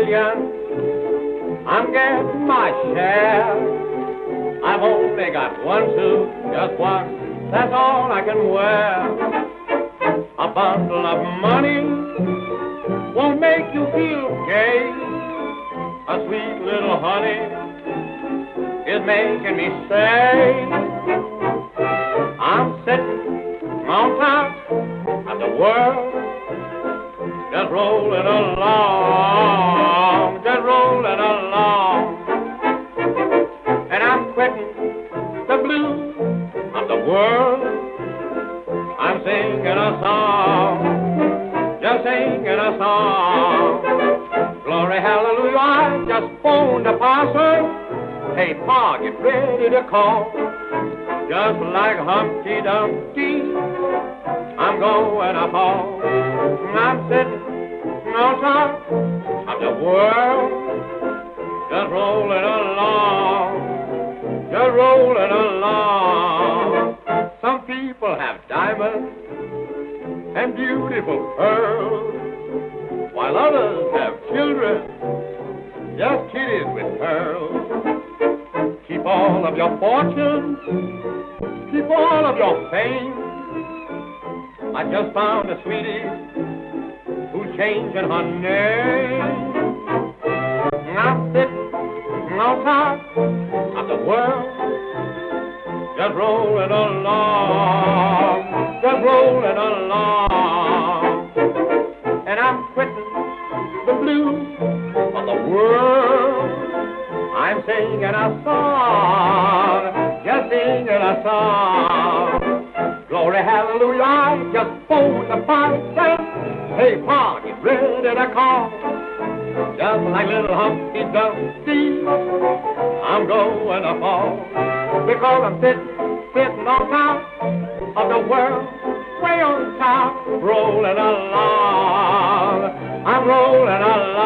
million. I'm getting my share. I've only got one suit, just one. That's all I can wear. A bundle of money won't make you feel gay. A sweet little honey is making me say, I'm sitting on top of the world, just rolling along, just rolling along. And I'm quitting the blues of the world. I'm singing a song, just singing a song. Glory, hallelujah, I just phoned the parson. Hey, Pa, get ready to call. Just like Humpty Dumpty, I'm going to fall. I'm sitting on top of the world, just rolling along, just rolling along. Some people have diamonds and beautiful pearls, while others have children, just kitties with pearls. Keep all of your fortune, keep all of your fame. I just found a sweetie who's changing her name. I'm sitting on top of the world, just rolling along, just rolling along. And I'm quitting the blues of the world. I'm singing a song, just singing a song. Glory, hallelujah, I just phoned the parson. Hey, Pa, get ready to call. Just like little Humpty Dumpty, I'm going to fall. Because I'm sitting on top of the world, way on top, rolling along. I'm rolling along.